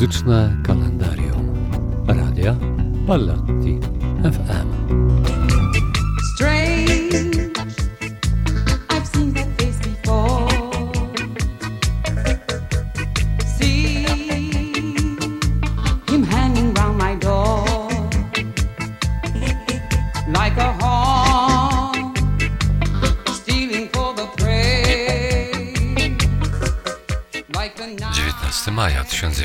Muzyczne kalendarium. Radia Pallotti FM. Strange, I've seen that face before. See him hanging round my door like a hawk stealing for the prey. Like the 19 maja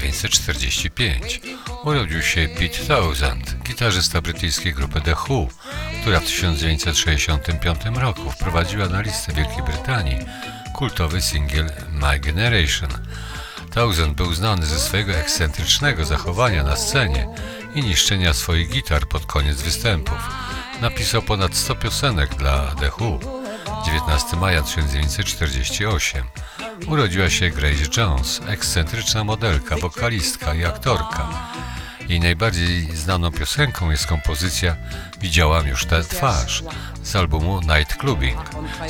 1945 urodził się Pete Townshend, gitarzysta brytyjskiej grupy The Who, która w 1965 roku wprowadziła na listę Wielkiej Brytanii kultowy singiel My Generation. Townshend był znany ze swojego ekscentrycznego zachowania na scenie i niszczenia swoich gitar pod koniec występów. Napisał ponad 100 piosenek dla The Who. 19 maja 1948 urodziła się Grace Jones, ekscentryczna modelka, wokalistka i aktorka. Jej najbardziej znaną piosenką jest kompozycja Widziałam już tę twarz z albumu Night Clubbing z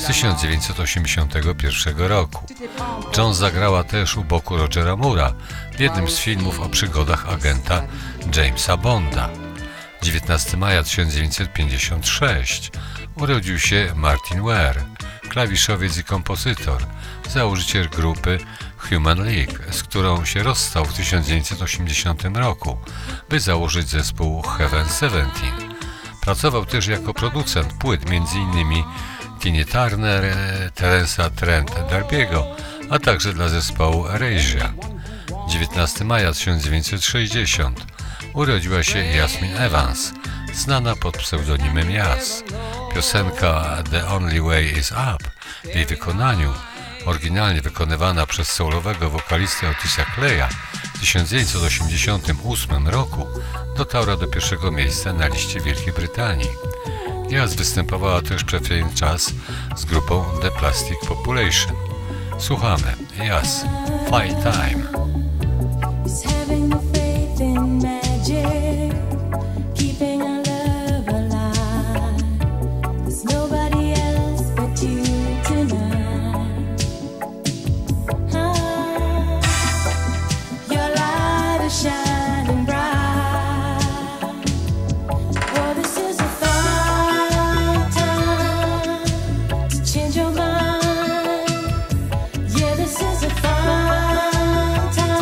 1981 roku. Jones zagrała też u boku Rogera Moore'a w jednym z filmów o przygodach agenta Jamesa Bonda. 19 maja 1956 urodził się Martin Ware, klawiszowiec i kompozytor, założyciel grupy Human League, z którą się rozstał w 1980 roku, by założyć zespół Heaven 17. Pracował też jako producent płyt m.in. Tiny Turner, Terence'a Trent D'Arby'ego, a także dla zespołu Erasure. 19 maja 1960 urodziła się Jasmine Evans, znana pod pseudonimem Yas. Piosenka The Only Way Is Up w jej wykonaniu, oryginalnie wykonywana przez soulowego wokalistę Otisa Claya w 1988 roku, dotarła do pierwszego miejsca na liście Wielkiej Brytanii. Yas występowała też przez pewien czas z grupą The Plastic Population. Słuchamy Yas, Fight Time. Change your mind. Yeah, this is a fun time.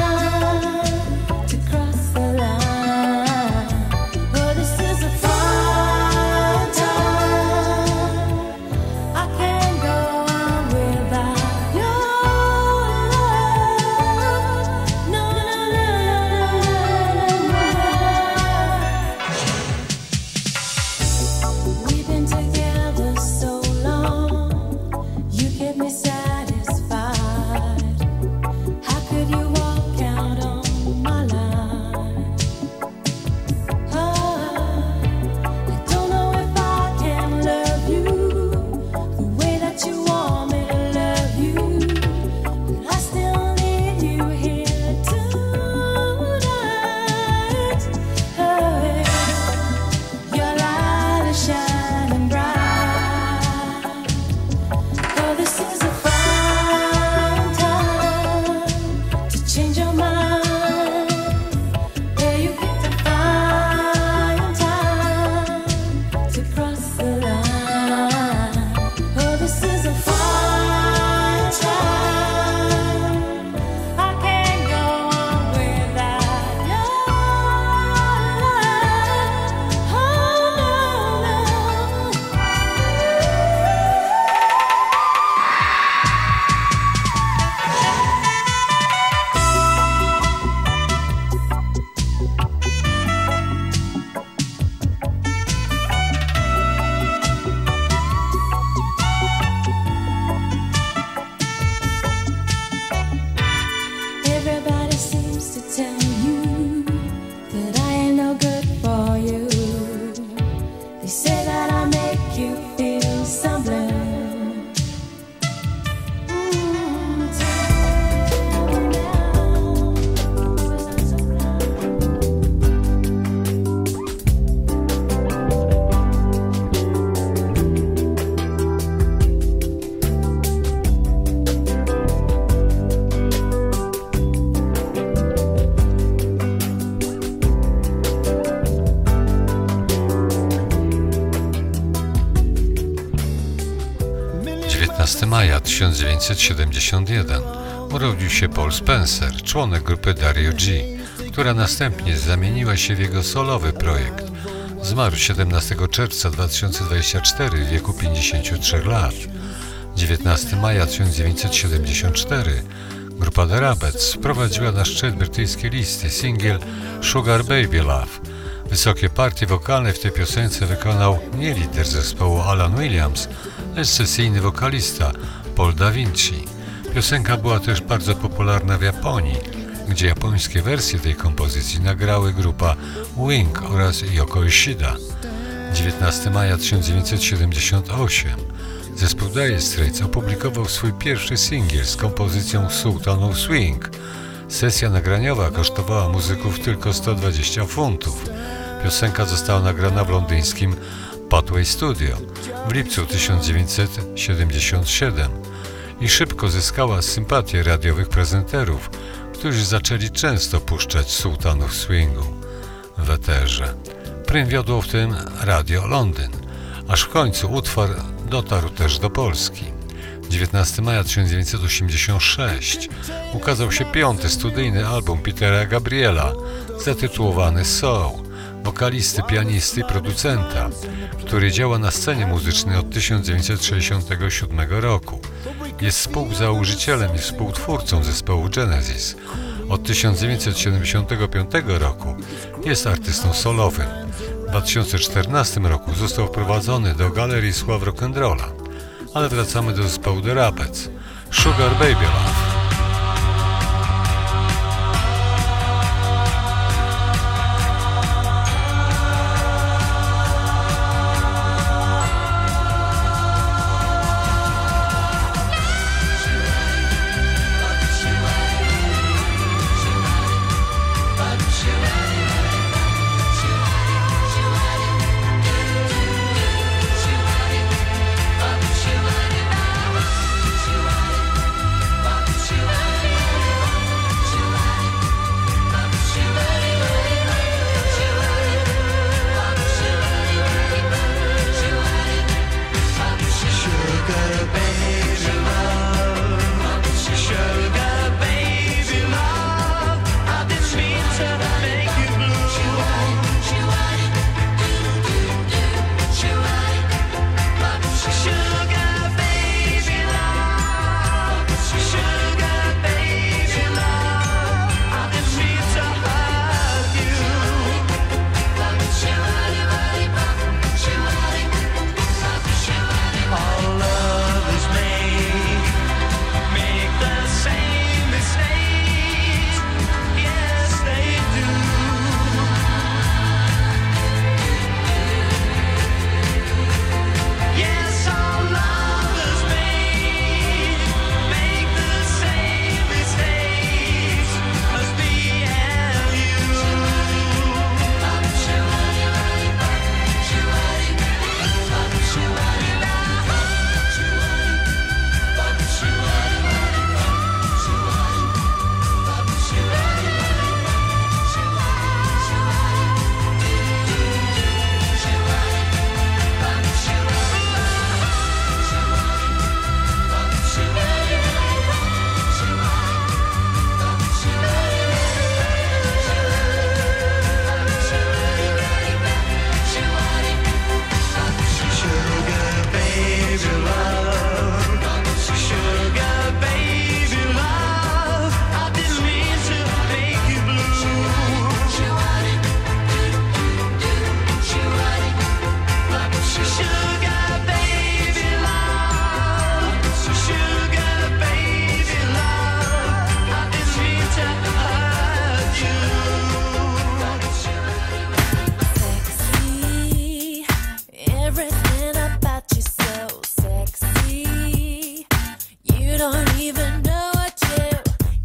19 maja 1971 urodził się Paul Spencer, członek grupy Dario G, która następnie zamieniła się w jego solowy projekt. Zmarł 17 czerwca 2024 w wieku 53 lat. 19 maja 1974 grupa The Rabbits wprowadziła na szczyt brytyjskiej listy singiel Sugar Baby Love. Wysokie partie wokalne w tej piosence wykonał nie lider zespołu Alan Williams, lecz sesyjny wokalista Paul Da Vinci. Piosenka była też bardzo popularna w Japonii, gdzie japońskie wersje tej kompozycji nagrały grupa Wing oraz Yoko Ishida. 19 maja 1978 zespół Dire Straits opublikował swój pierwszy singiel z kompozycją Sultan of Swing. Sesja nagraniowa kosztowała muzyków tylko 120 funtów. Piosenka została nagrana w londyńskim Pathway Studio w lipcu 1977 i szybko zyskała sympatię radiowych prezenterów, którzy zaczęli często puszczać Sultanów Swingu w eterze. Prym wiodło w tym Radio Londyn, aż w końcu utwór dotarł też do Polski. 19 maja 1986 ukazał się 5. studyjny album Petera Gabriela zatytułowany Soul, wokalisty, pianisty i producenta, który działa na scenie muzycznej od 1967 roku. Jest współzałożycielem i współtwórcą zespołu Genesis. Od 1975 roku jest artystą solowym. W 2014 roku został wprowadzony do Galerii Sław Rock'n'Rolla. Ale wracamy do zespołu The Rabbits. Sugar Baby Love. don't even know what you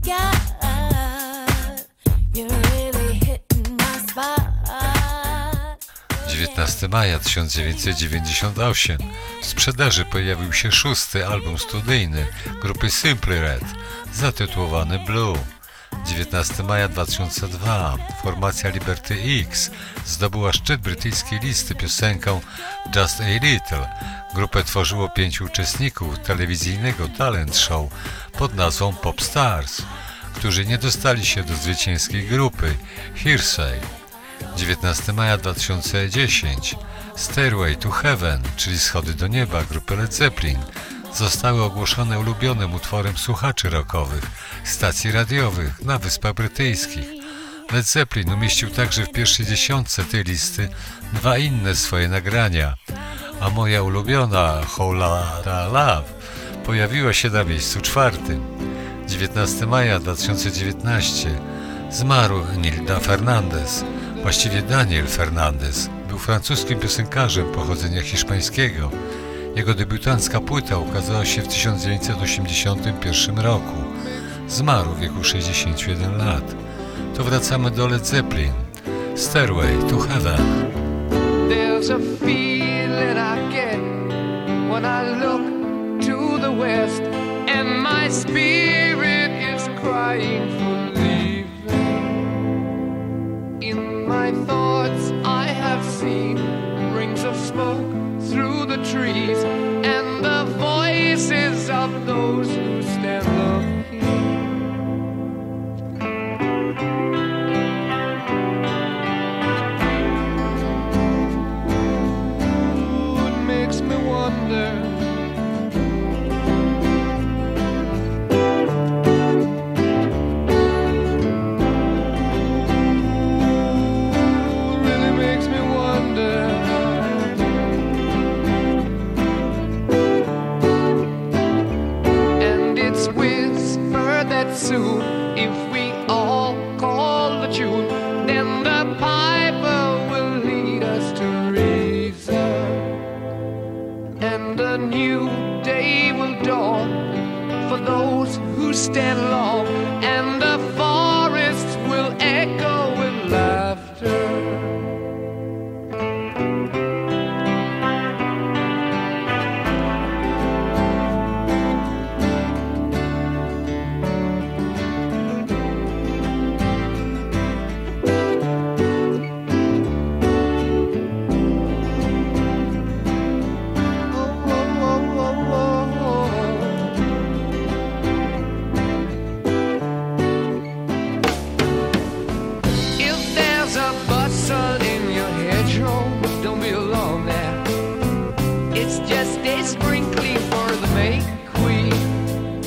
got. You're really hitting my spot. 19 maja 1998 w sprzedaży pojawił się 6. album studyjny grupy Simply Red zatytułowany Blue. 19 maja 2002 formacja Liberty X zdobyła szczyt brytyjskiej listy piosenką Just a Little. Grupę tworzyło 5 uczestników telewizyjnego talent show pod nazwą Pop Stars, którzy nie dostali się do zwycięskiej grupy Hearsay. 19 maja 2010 Stairway to Heaven, czyli Schody do nieba grupy Led Zeppelin, zostały ogłoszone ulubionym utworem słuchaczy rockowych stacji radiowych na Wyspach Brytyjskich. Led Zeppelin umieścił także w pierwszej dziesiątce tej listy 2 inne swoje nagrania, a moja ulubiona Whole Lotta Love pojawiła się na miejscu 4. 19 maja 2019 zmarł Nilda Fernandez, właściwie Daniel Fernandez. Był francuskim piosenkarzem pochodzenia hiszpańskiego. Jego debiutancka płyta ukazała się w 1981 roku. Zmarł w wieku 61 lat. To wracamy do Led Zeppelin. Stairway to Heaven. There's a feeling I get when I look to the west and my spirit is crying for leaving. In my thoughts I have seen rings of smoke through the trees and the voices of those who stand looking. It makes me wonder. Really makes me wonder. Soon, if we all call the tune, then the piper will lead us to reason, and a new day will dawn for those who stand long, and the forest will echo with laughter.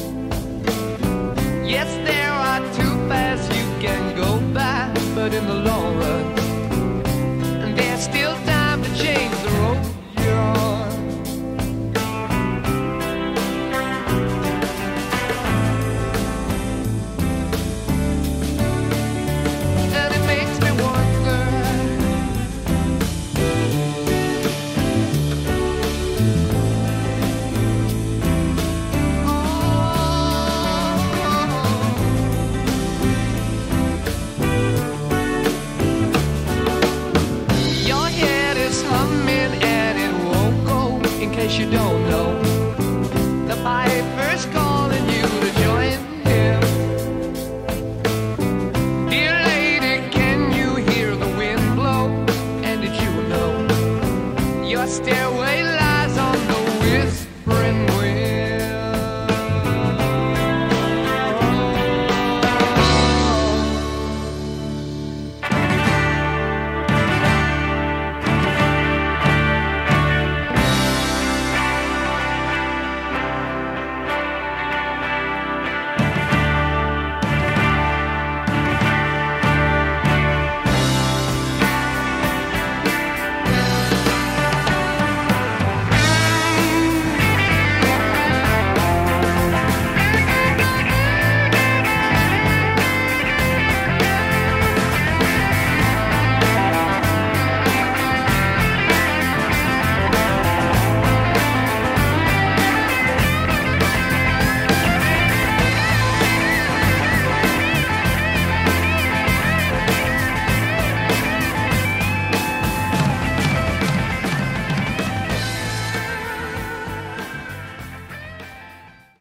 In the